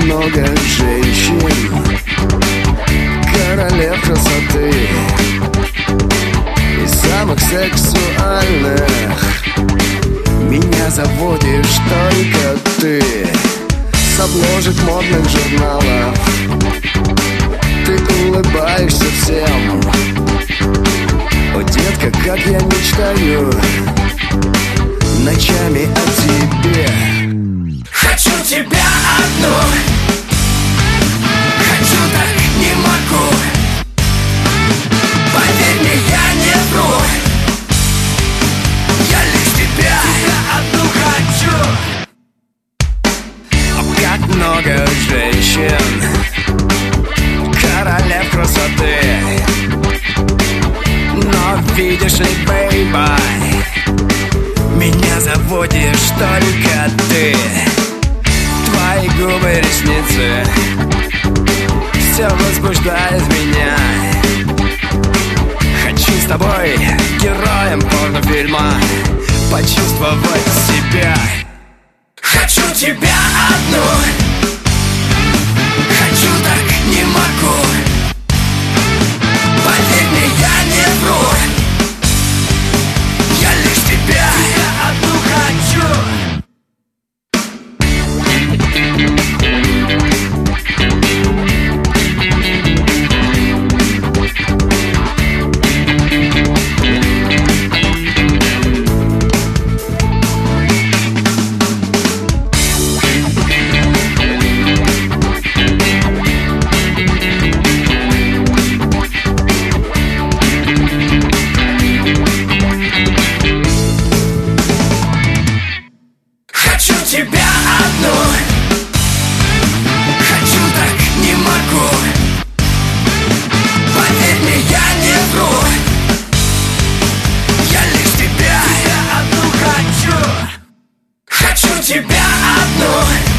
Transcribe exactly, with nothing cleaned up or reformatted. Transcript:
много женщин, королев красоты и самых сексуальных. Меня заводишь только ты. С обложек модных журналов ты улыбаешься всем. О, детка, как я мечтаю ночами о тебе. Хочу тебя одну, хочу, так не могу. Поверь мне, я не вру, я лишь тебя, тебя одну хочу. О, как много женщин, королев красоты. Но видишь ли, бейба, меня заводишь только ты. Твои губы, ресницы, все возбуждает меня. Хочу с тобой, героем порнофильма, почувствовать себя. Хочу тебя одну, хочу, так не могу. Поверь мне, я не вру, я лишь тебя, тебя одну хочу. Хочу тебя одну, хочу, так не могу. Поверь мне, я не вру, я лишь тебя, тебя одну хочу. Хочу тебя одну.